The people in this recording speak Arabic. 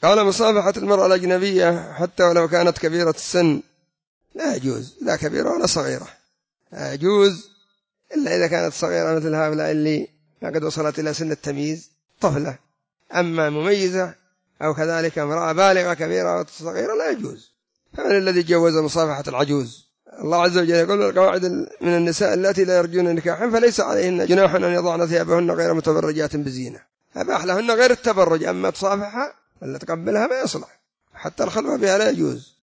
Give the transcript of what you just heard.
قال مصافحة المرأة الأجنبية حتى ولو كانت كبيرة السن لا يجوز، لا كبيرة ولا صغيرة، لا يجوز إلا إذا كانت صغيرة مثل هؤلاء اللي قد وصلت إلى سن التمييز طفلة. أما مميزة أو كذلك امرأة بالغة كبيرة أو صغيرة لا يجوز. فمن الذي جوز مصافحة العجوز؟ الله عز وجل يقول القواعد من النساء التي لا يرجون نكاحا فليس عليهن جناح أن يضعن ثيابهن غير متبرجات بزينة، أباح لهن غير التبرج، أما تصافحها ولا تقبلها ما يصلح، حتى الخلوة بها لا يجوز.